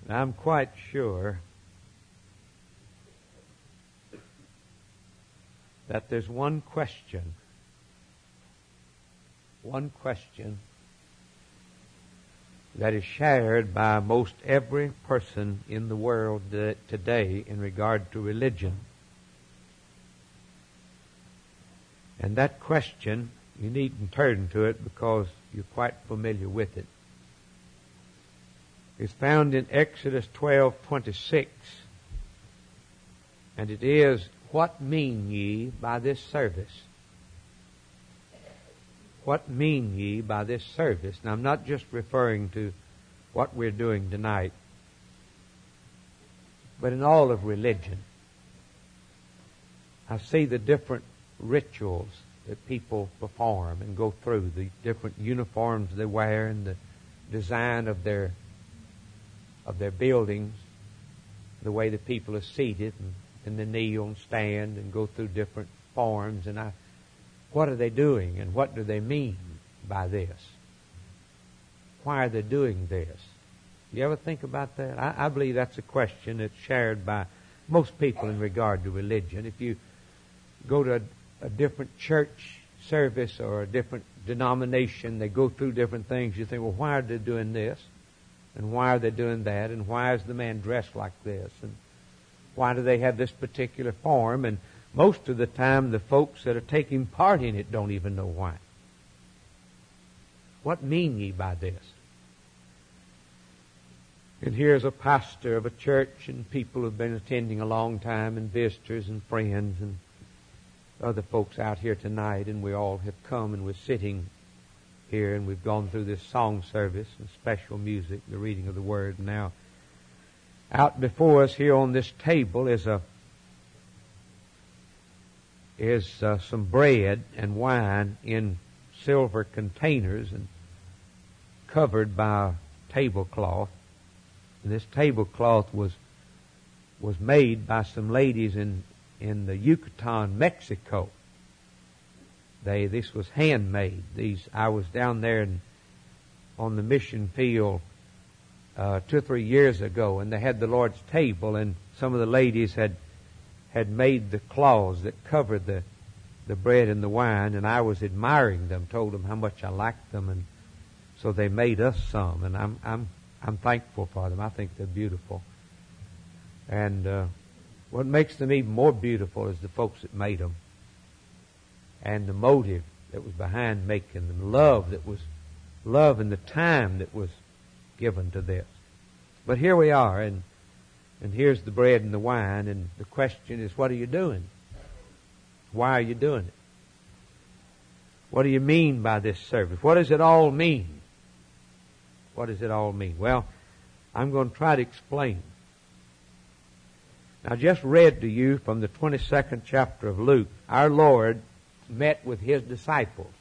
I'm quite sure that there's one question that is shared by most every person in the world today in regard to religion. And that question, you needn't turn to it because you're quite familiar with it. It's found in Exodus 12:26, and it is, "What mean ye by this service?" What mean ye by this service? Now, I'm not just referring to what we're doing tonight, but in all of religion. I see the different rituals that people perform and go through, the different uniforms they wear and the design of their buildings, the way the people are seated and they kneel and stand and go through different forms. And what are they doing and what do they mean by this? Why are they doing this? You ever think about that? I believe that's a question that's shared by most people in regard to religion. If you go to a different church service or a different denomination, they go through different things. You think, well, why are they doing this? And why are they doing that? And why is the man dressed like this? And why do they have this particular form? And most of the time, the folks that are taking part in it don't even know why. What mean ye by this? And here's a pastor of a church and people who've been attending a long time and visitors and friends and other folks out here tonight, and we all have come and we're sitting here and we've gone through this song service and special music, the reading of the Word. Now, out before us here on this table is some bread and wine in silver containers and covered by a tablecloth. And this tablecloth was made by some ladies in the Yucatan, Mexico. This was handmade. I was down there on the mission field 2 or 3 years ago, and they had the Lord's table, and some of the ladies had made the cloths that covered the bread and the wine, and I was admiring them, told them how much I liked them, and so they made us some, and I'm thankful for them. I think they're beautiful. And what makes them even more beautiful is the folks that made them, and the motive that was behind making them, love and the time that was given to this. But here we are, and here's the bread and the wine, and the question is, what are you doing? Why are you doing it? What do you mean by this service? What does it all mean? What does it all mean? Well, I'm going to try to explain. Now, I just read to you from the 22nd chapter of Luke. Our Lord met with His disciples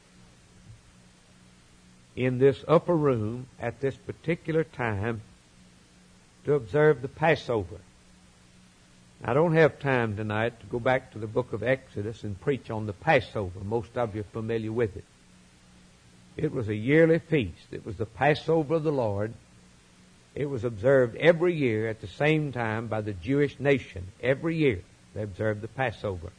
in this upper room at this particular time to observe the Passover. I don't have time tonight to go back to the book of Exodus and preach on the Passover. Most of you are familiar with it. It was a yearly feast. It was the Passover of the Lord. It was observed every year at the same time by the Jewish nation. Every year they observed the Passover.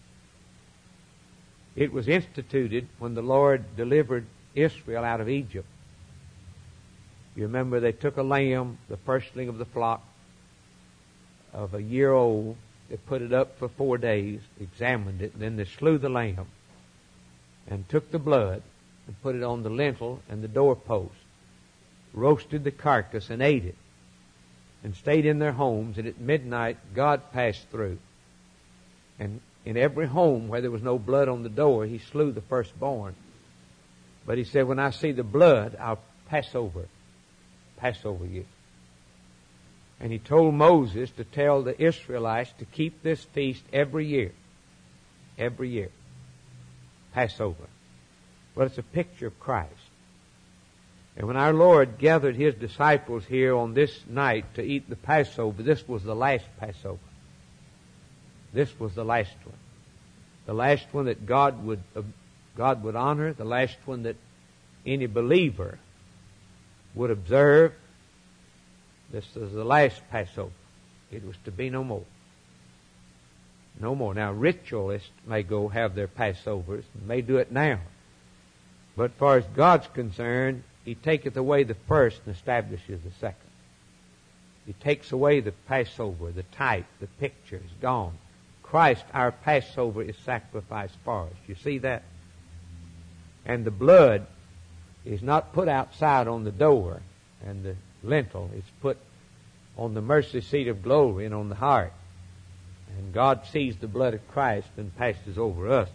It was instituted when the Lord delivered Israel out of Egypt. You remember they took a lamb, the firstling of the flock of a year old. They put it up for 4 days, examined it, and then they slew the lamb and took the blood and put it on the lintel and the doorpost, roasted the carcass and ate it, and stayed in their homes. And at midnight God passed through, and in every home where there was no blood on the door, He slew the firstborn. But He said, when I see the blood, I'll pass over you. And He told Moses to tell the Israelites to keep this feast every year. Every year. Passover. Well, it's a picture of Christ. And when our Lord gathered His disciples here on this night to eat the Passover, this was the last Passover. This was the last one. The last one that God would honor, the last one that any believer would observe, This was the last Passover. It was to be no more. No more. Now, ritualists may go have their Passovers, and may do it now. But as far as God's concerned, He taketh away the first and establishes the second. He takes away the Passover, the type, the picture is gone. Christ, our Passover, is sacrificed for us. You see that? And the blood is not put outside on the door and the lintel. It's put on the mercy seat of glory and on the heart. And God sees the blood of Christ and passes over us.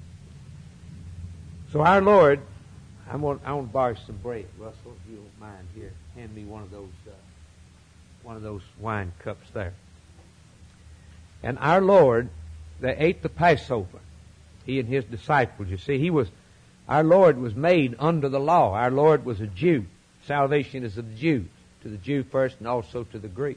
So our Lord, I want to borrow some bread. Russell, if you don't mind, here, hand me one of those wine cups there. And our Lord, they ate the Passover. He and His disciples. You see, our Lord was made under the law. Our Lord was a Jew. Salvation is of the Jews. To the Jew first and also to the Greek.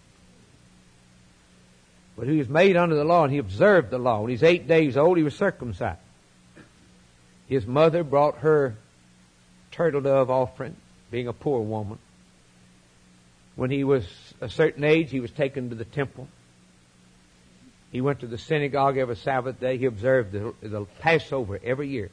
But He was made under the law and He observed the law. When He was 8 days old, He was circumcised. His mother brought her turtle dove offering, being a poor woman. When he was a certain age, he was taken to the temple. He went to the synagogue every Sabbath day. He observed the Passover every year.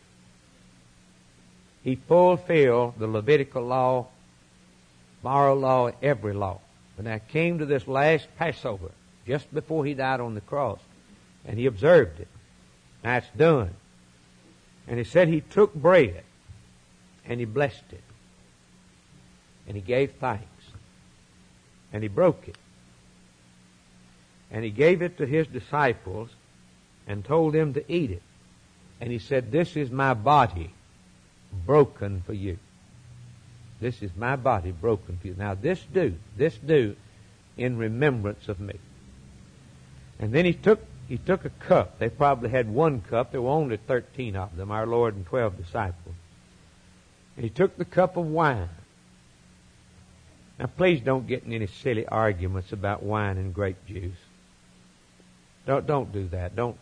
He fulfilled the Levitical law, moral law, every law. When I came to this last Passover, just before He died on the cross, and He observed it. Now it's done. And He said He took bread, and He blessed it. And He gave thanks. And He broke it. And He gave it to His disciples and told them to eat it. And He said, "This is my body broken for you. This is my body broken for you. Now this do in remembrance of me." And then He took a cup. They probably had one cup. There were only 13 of them, our Lord and 12 disciples. And He took the cup of wine. Now please don't get in any silly arguments about wine and grape juice. Don't do that. Don't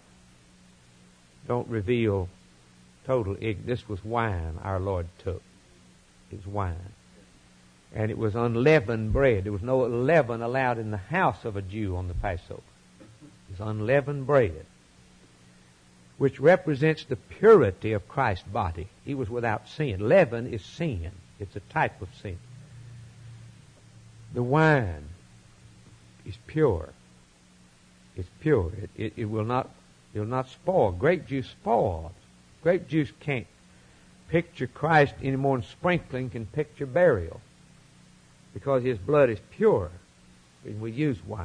reveal total ignorance. This was wine our Lord took. It was wine. And it was unleavened bread. There was no leaven allowed in the house of a Jew on the Passover. It was unleavened bread, which represents the purity of Christ's body. He was without sin. Leaven is sin. It's a type of sin. The wine is pure. It's pure. It will not spoil. Grape juice spoils. Grape juice can't picture Christ any more than sprinkling can picture burial, because His blood is pure when we use wine.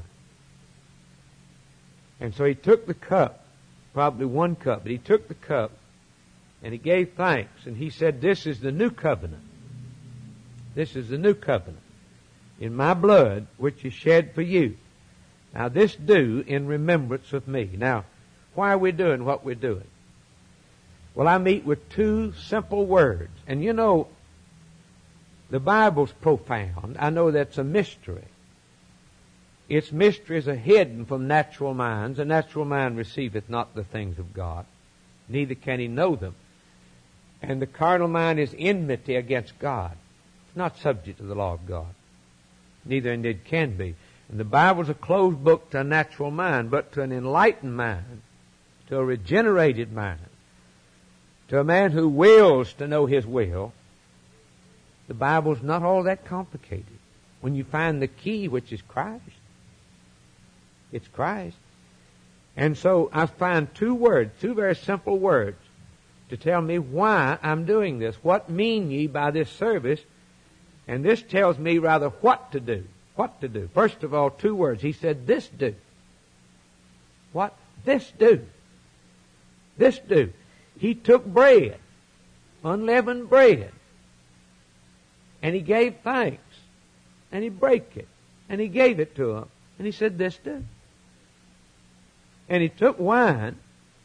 And so He took the cup, probably one cup, but He took the cup and He gave thanks, and He said, "This is the new covenant. This is the new covenant in my blood, which is shed for you. Now this do in remembrance of me." Now, why are we doing what we're doing? Well, I meet with two simple words. And you know, the Bible's profound. I know that's a mystery. Its mysteries are hidden from natural minds. A natural mind receiveth not the things of God, neither can he know them. And the carnal mind is enmity against God. It's not subject to the law of God. Neither indeed can be. And the Bible's a closed book to a natural mind, but to an enlightened mind, to a regenerated mind, to a man who wills to know his will, the Bible's not all that complicated. When you find the key, which is Christ, it's Christ. And so I find two very simple words, to tell me why I'm doing this. What mean ye by this service? And this tells me rather what to do. What to do. First of all, two words. He said, "This do." What? This do. This do. He took bread, unleavened bread, and He gave thanks, and He brake it, and He gave it to them, and He said, "This do." And He took wine,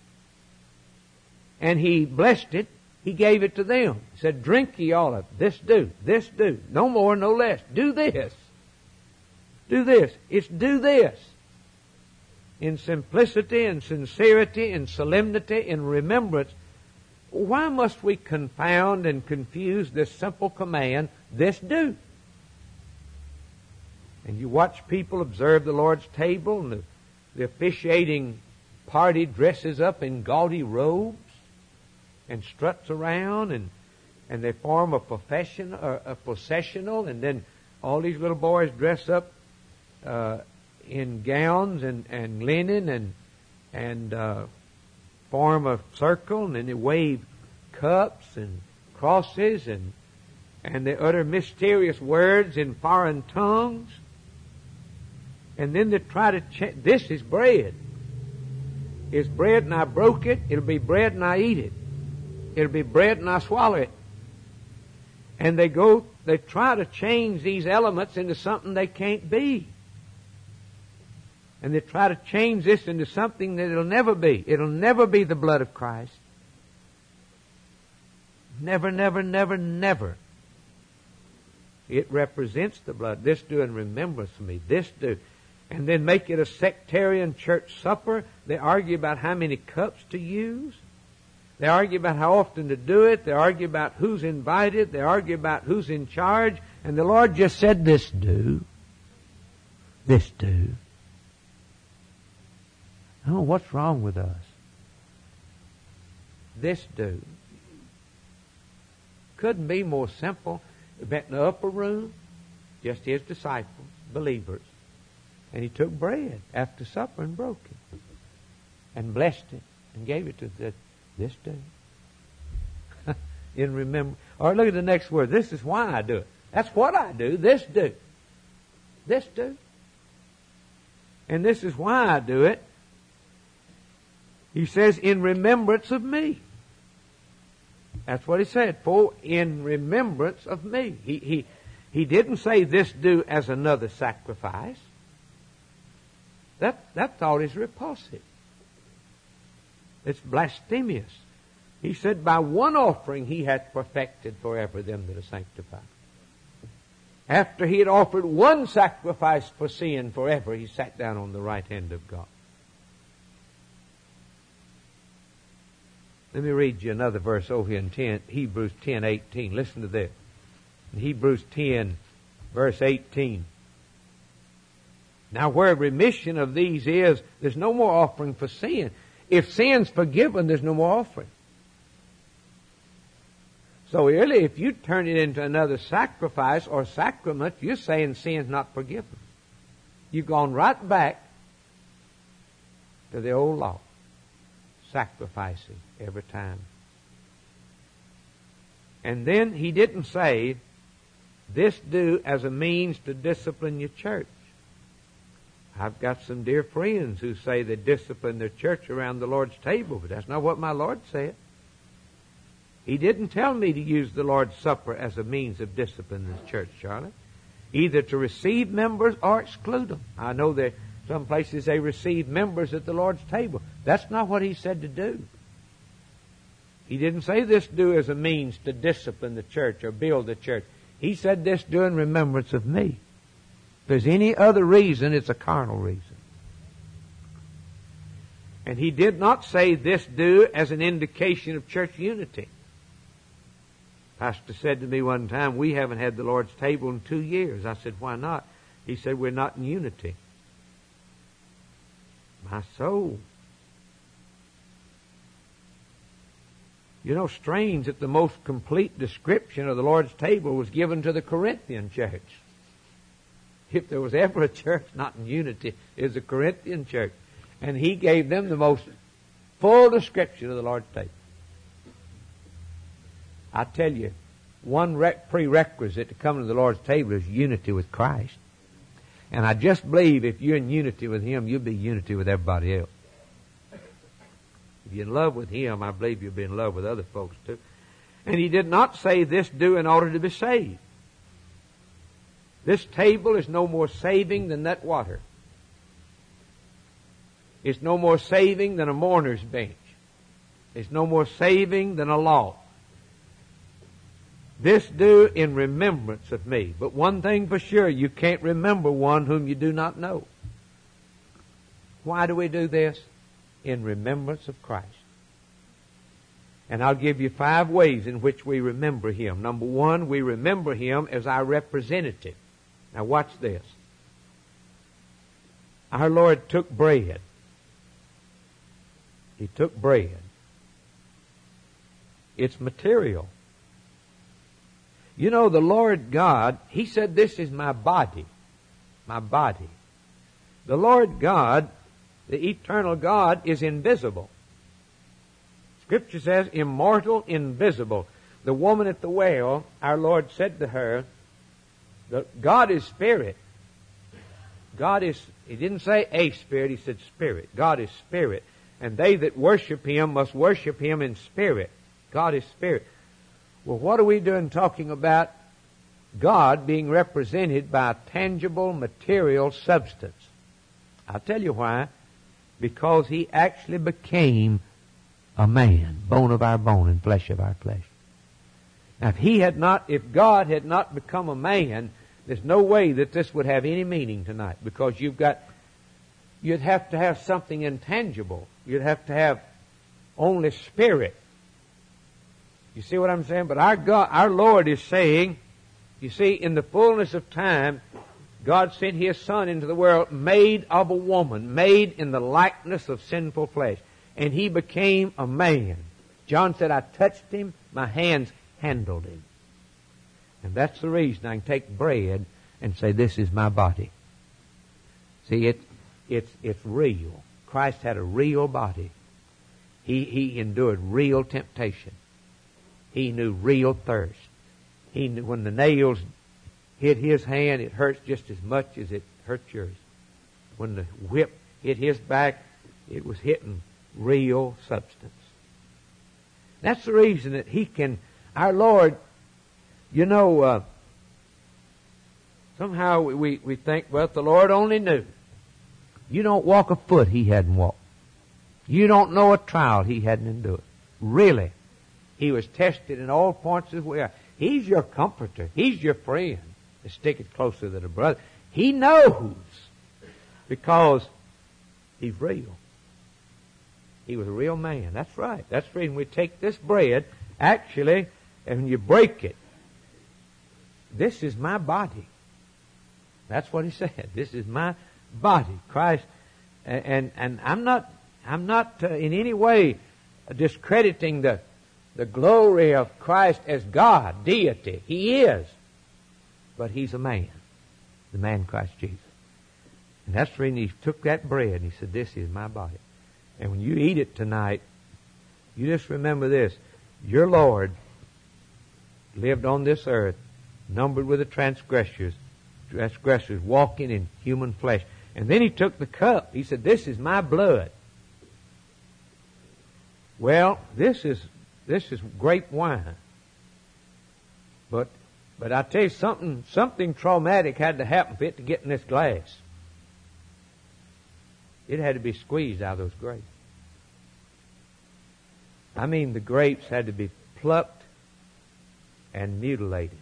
and He blessed it. He gave it to them. He said, "Drink ye all of it. This do. This do. No more, no less. Do this. Do this." It's do this. In simplicity and sincerity and solemnity and remembrance. Why must we confound and confuse this simple command, "This do"? And you watch people observe the Lord's table, and the officiating party dresses up in gaudy robes and struts around, and they form a processional, and then all these little boys dress up in gowns and linen and form a circle, and then they wave cups and crosses, and they utter mysterious words in foreign tongues. And then they try to this is bread. It's bread and I broke it. It'll be bread and I eat it. It'll be bread and I swallow it. And they try to change these elements into something they can't be. And they try to change this into something that it'll never be. It'll never be the blood of Christ. Never, never, never, never. It represents the blood. This do in remembrance of me. This do. And then make it a sectarian church supper. They argue about how many cups to use. They argue about how often to do it. They argue about who's invited. They argue about who's in charge. And the Lord just said, this do. This do. Oh, what's wrong with us? This do. Couldn't be more simple. Met in the upper room, just his disciples, believers. And he took bread after supper and broke it. And blessed it and gave it to them. This do. In remember. Or look at the next word. This is why I do it. That's what I do. This do. This do. And this is why I do it. He says, in remembrance of me. That's what he said. For in remembrance of me. He didn't say this do as another sacrifice. That thought is repulsive. It's blasphemous. He said, by one offering he hath perfected forever them that are sanctified. After he had offered one sacrifice for sin forever, he sat down on the right hand of God. Let me read you another verse over here in Hebrews 10:18. Listen to this. In Hebrews 10, verse 18. Now where remission of these is, there's no more offering for sin. If sin's forgiven, there's no more offering. So really, if you turn it into another sacrifice or sacrament, you're saying sin's not forgiven. You've gone right back to the old law. Sacrificing every time. And then he didn't say, this do as a means to discipline your church. I've got some dear friends who say they discipline their church around the Lord's table, but that's not what my Lord said. He didn't tell me to use the Lord's Supper as a means of disciplining the church, Charlotte. Either to receive members or exclude them. I know that some places they receive members at the Lord's table. That's not what he said to do. He didn't say this do as a means to discipline the church or build the church. He said this do in remembrance of me. If there's any other reason, it's a carnal reason. And he did not say this do as an indication of church unity. Pastor said to me one time, we haven't had the Lord's table in 2 years. I said, why not? He said, we're not in unity. My soul. You know, strange that the most complete description of the Lord's table was given to the Corinthian church. If there was ever a church not in unity, it was the Corinthian church. And he gave them the most full description of the Lord's table. I tell you, one prerequisite to coming to the Lord's table is unity with Christ. And I just believe if you're in unity with Him, you'll be in unity with everybody else. If you're in love with Him, I believe you'll be in love with other folks too. And He did not say this do in order to be saved. This table is no more saving than that water. It's no more saving than a mourner's bench. It's no more saving than a law. This do in remembrance of me. But one thing for sure, you can't remember one whom you do not know. Why do we do this? In remembrance of Christ. And I'll give you 5 ways in which we remember Him. Number 1, we remember Him as our representative. Now watch this. Our Lord took bread. He took bread. It's material. You know, the Lord God, He said, this is my body. My body. The Lord God, the eternal God, is invisible. Scripture says, immortal, invisible. The woman at the well, our Lord said to her, God is spirit. God is, He didn't say a spirit, He said spirit. God is spirit. And they that worship Him must worship Him in spirit. God is spirit. Well, what are we doing talking about God being represented by a tangible material substance? I'll tell you why. Because He actually became a man, bone of our bone and flesh of our flesh. Now, if God had not become a man, there's no way that this would have any meaning tonight, because you'd have to have something intangible. You'd have to have only spirit. You see what I'm saying? But our God, our Lord is saying, you see, in the fullness of time, God sent His Son into the world, made of a woman, made in the likeness of sinful flesh. And He became a man. John said, I touched Him, my hands handled Him. And that's the reason I can take bread and say, this is my body. See, it's real. Christ had a real body. He endured real temptation. He knew real thirst. He knew when the nails hit His hand, it hurts just as much as it hurt yours. When the whip hit His back, it was hitting real substance. That's the reason that He can, our Lord, you know, somehow we think, well, if the Lord only knew. You don't walk a foot He hadn't walked. You don't know a trial He hadn't endured. Really. He was tested in all points as we are. He's your comforter. He's your friend. To stick it closer than a brother. He knows because He's real. He was a real man. That's right. That's the reason we take this bread, actually, and you break it. This is my body. That's what He said. This is my body. Christ, and I'm not in any way discrediting the glory of Christ as God, deity. He is. But He's a man. The man Christ Jesus. And that's the reason He took that bread and He said, this is my body. And when you eat it tonight, you just remember this. Your Lord lived on this earth, numbered with the transgressors, walking in human flesh. And then He took the cup. He said, this is my blood. Well, this is grape wine. But I tell you, something traumatic had to happen for it to get in this glass. It had to be squeezed out of those grapes. I mean, the grapes had to be plucked and mutilated.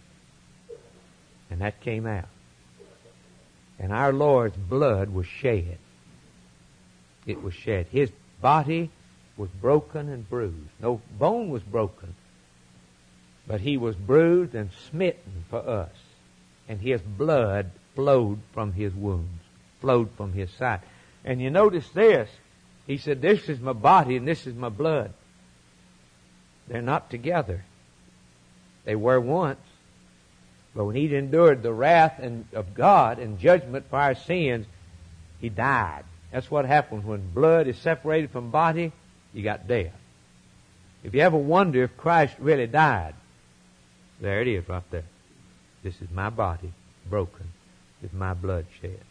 And that came out. And our Lord's blood was shed. It was shed. His body was broken and bruised. No bone was broken. But He was bruised and smitten for us. And His blood flowed from His wounds, flowed from His side. And you notice this. He said, this is my body and this is my blood. They're not together. They were once. But when He endured the wrath of God and judgment for our sins, He died. That's what happens when blood is separated from body. You got death. If you ever wonder if Christ really died, there it is right there. This is my body broken with my blood shed.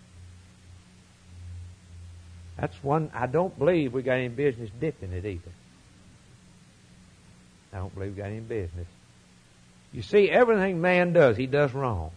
That's one, I don't believe we got any business dipping it either. I don't believe we got any business. You see, everything man does, he does wrong.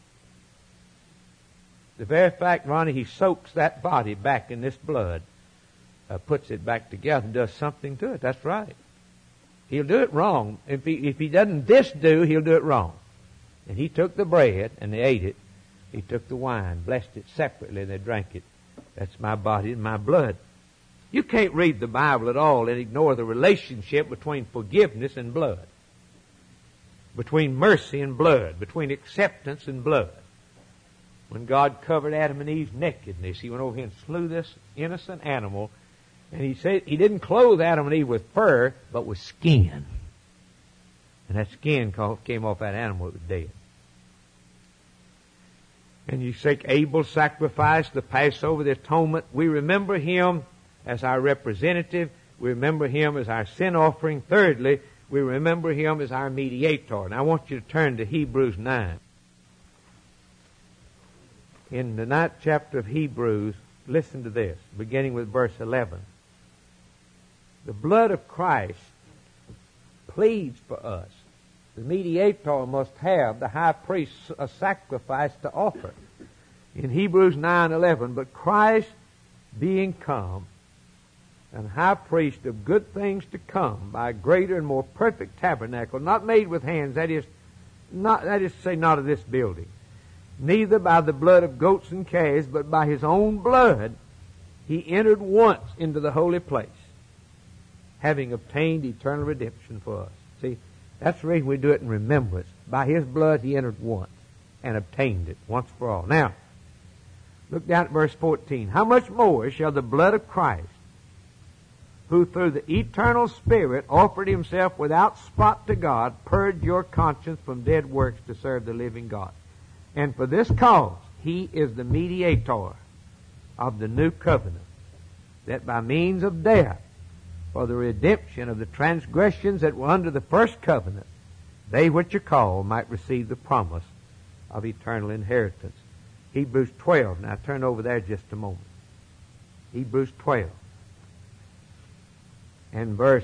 The very fact, Ronnie, he soaks that body back in this blood, puts it back together and does something to it. That's right. He'll do it wrong. If he doesn't he'll do it wrong. And He took the bread and they ate it. He took the wine, blessed it separately, and they drank it. That's my body and my blood. You can't read the Bible at all and ignore the relationship between forgiveness and blood. Between mercy and blood. Between acceptance and blood. When God covered Adam and Eve's nakedness, He went over here and slew this innocent animal. And He said He didn't clothe Adam and Eve with fur, but with skin. And that skin came off that animal, it was dead. And you take Abel's sacrifice, the Passover, the atonement. We remember him as our representative. We remember him as our sin offering. Thirdly, we remember him as our mediator. Now I want you to turn to Hebrews 9. In the 9th chapter of Hebrews, listen to this, beginning with verse 11. The blood of Christ pleads for us. The mediator must have the high priest a sacrifice to offer. In Hebrews 9:11, but Christ being come, and high priest of good things to come, by a greater and more perfect tabernacle, not made with hands, that is to say, not of this building, neither by the blood of goats and calves, but by his own blood, he entered once into the holy place, having obtained eternal redemption for us. See, that's the reason we do it in remembrance. By his blood he entered once and obtained it once for all. Now, look down at verse 14. How much more shall the blood of Christ, who through the eternal Spirit offered himself without spot to God, purge your conscience from dead works to serve the living God? And for this cause he is the mediator of the new covenant, that by means of death, for the redemption of the transgressions that were under the first covenant, they which are called might receive the promise of eternal inheritance. Hebrews 12. Now turn over there just a moment. Hebrews 12. And verse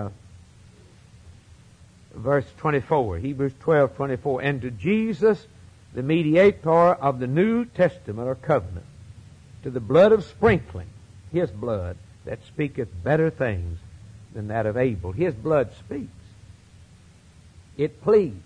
24. Hebrews 12:24. And to Jesus, the mediator of the New Testament or covenant, to the blood of sprinkling, his blood, that speaketh better things than that of Abel. His blood speaks. It pleads.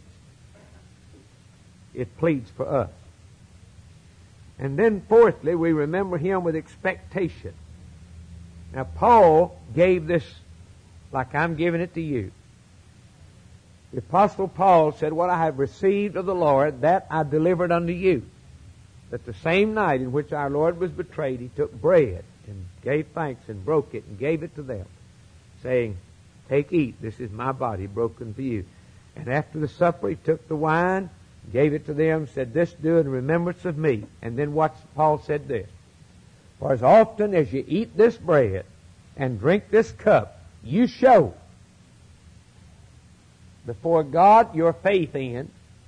It pleads for us. And then fourthly, we remember him with expectation. Now Paul gave this like I'm giving it to you. The Apostle Paul said, what I have received of the Lord, that I delivered unto you. That the same night in which our Lord was betrayed, he took bread and gave thanks and broke it and gave it to them, saying, take, eat, this is my body broken for you. And after the supper he took the wine, gave it to them, said, this do in remembrance of me. And then what Paul said this, for as often as you eat this bread and drink this cup, you show before God your faith in,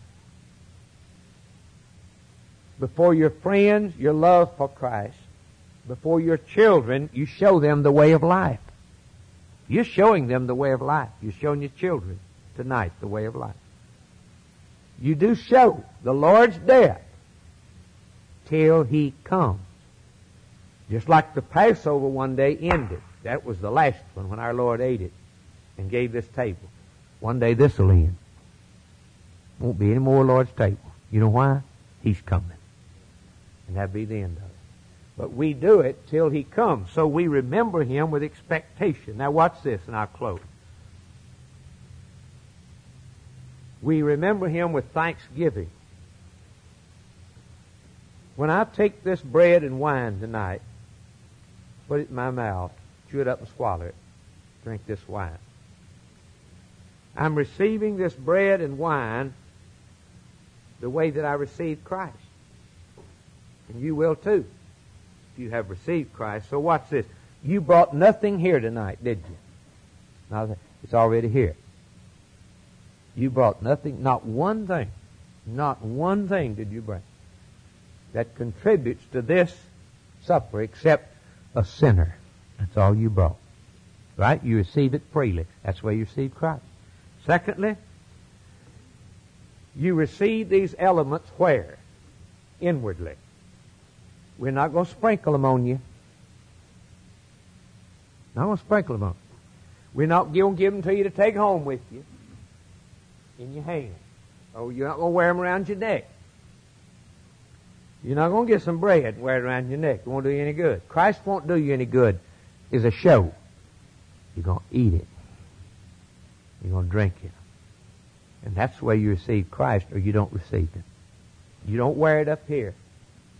before your friends your love for Christ, before your children you show them the way of life. You're showing them the way of life. You're showing your children tonight the way of life. You do show the Lord's death till he comes. Just like the Passover one day ended. That was the last one when our Lord ate it and gave this table. One day this will end. Won't be any more Lord's table. You know why? He's coming. And that'll be the end of it. But we do it till he comes. So we remember him with expectation. Now watch this and I'll close. We remember him with thanksgiving. When I take this bread and wine tonight, put it in my mouth, chew it up and swallow it, drink this wine, I'm receiving this bread and wine the way that I received Christ. And you will too, if you have received Christ. So watch this. You brought nothing here tonight, did you? No, it's already here. You brought nothing, not one thing did you bring that contributes to this supper except a sinner. That's all you brought. Right? You receive it freely. That's where you receive Christ. Secondly, you receive these elements where? Inwardly. We're not going to sprinkle them on you. Not going to sprinkle them on you. We're not going to give them to you to take home with you in your hand. Oh, you're not going to wear them around your neck. You're not going to get some bread and wear it around your neck. It won't do you any good. Christ won't do you any good. It's a show. You're going to eat it. You're going to drink it. And that's the way you receive Christ, or you don't receive Him. You don't wear it up here.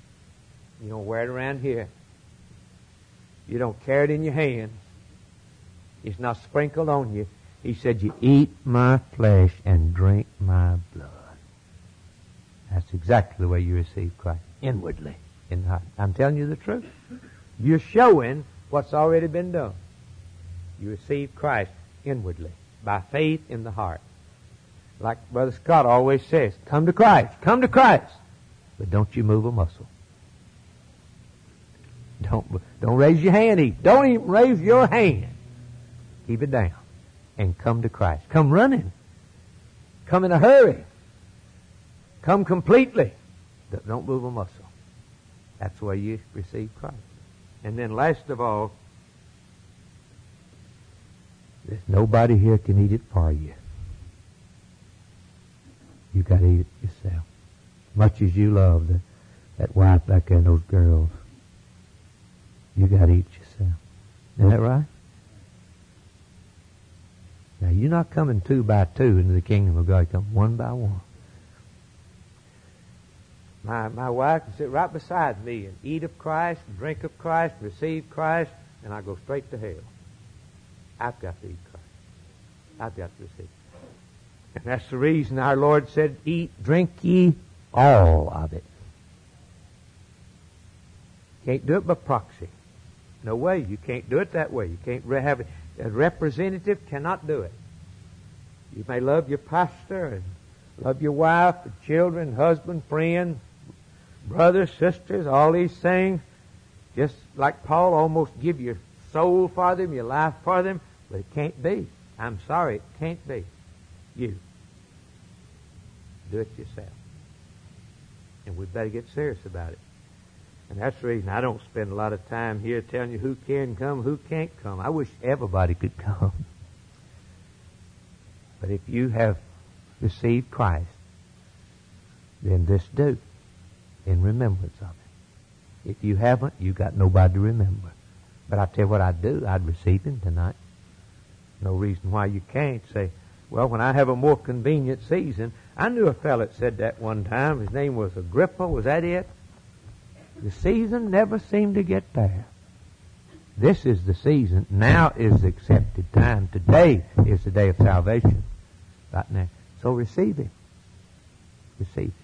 You don't wear it around here. You don't carry it in your hand. It's not sprinkled on you. He said, you eat my flesh and drink my blood. That's exactly the way you receive Christ. Inwardly. In the heart. I'm telling you the truth. You're showing what's already been done. You receive Christ inwardly. By faith in the heart. Like Brother Scott always says, come to Christ. Come to Christ. But don't you move a muscle. Don't raise your hand. Don't even raise your hand. Keep it down. And come to Christ. Come running. Come in a hurry. Come completely. Don't move a muscle. That's the way you receive Christ. And then last of all, there's nobody here can eat it for you. You got to eat it yourself. Much as you love that wife back there and those girls, you got to eat it yourself. Isn't that right? Now, you're not coming 2 by 2 into the kingdom of God. You come 1 by 1. My wife can sit right beside me and eat of Christ, and drink of Christ, receive Christ, and I go straight to hell. I've got to eat Christ. I've got to receive. And that's the reason our Lord said, eat, drink ye all of it. Can't do it by proxy. No way. You can't do it that way. You can't have it. A representative cannot do it. You may love your pastor and love your wife, and children, husband, friend, brothers, sisters, all these things. Just like Paul, almost give your soul for them, your life for them, but it can't be. I'm sorry, it can't be. You. Do it yourself. And we'd better get serious about it. And that's the reason I don't spend a lot of time here telling you who can come, who can't come. I wish everybody could come. But if you have received Christ, then this do, in remembrance of it. If you haven't, you got nobody to remember. But I tell you what I'd do, I'd receive Him tonight. No reason why you can't say, well, when I have a more convenient season. I knew a fellow that said that one time. His name was Agrippa. Was that it? The season never seemed to get there. This is the season. Now is the accepted time. Today is the day of salvation. Right now. So receive Him. Receive Him.